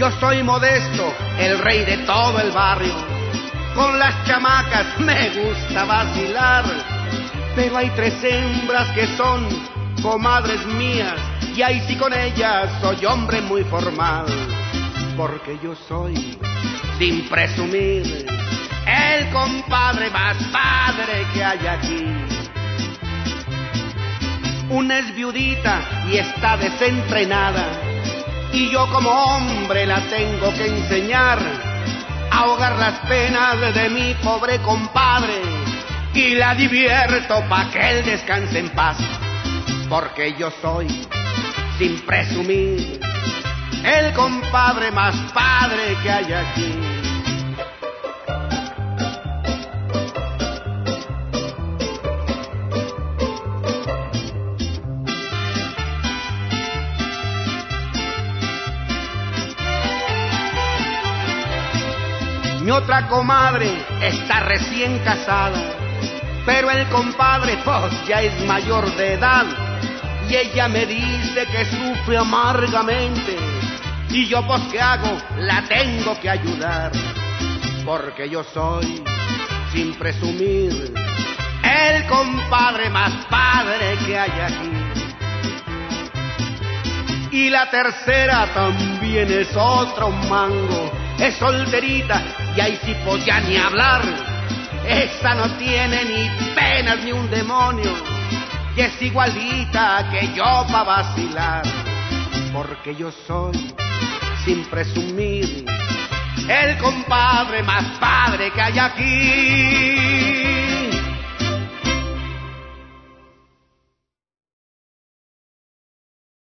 Yo soy Modesto, el rey de todo el barrio. Con las chamacas me gusta vacilar, pero hay 3 hembras que son comadres mías, y ahí sí con ellas soy hombre muy formal, porque yo soy, sin presumir, el compadre más padre que hay aquí. Una es viudita y está desentrenada, y yo como hombre la tengo que enseñar a ahogar las penas de mi pobre compadre, y la divierto pa' que él descanse en paz, porque yo soy, sin presumir, el compadre más padre que hay aquí. Mi otra comadre está recién casada, pero el compadre pues ya es mayor de edad, y ella me dice que sufre amargamente, y yo pues ¿qué hago? La tengo que ayudar, porque yo soy, sin presumir, el compadre más padre que hay aquí. Y la tercera también es otro mango, es solterita y ahí sí pues ya ni hablar. Esa no tiene ni penas ni un demonio, y es igualita que yo pa' vacilar, porque yo soy, sin presumir, el compadre más padre que hay aquí.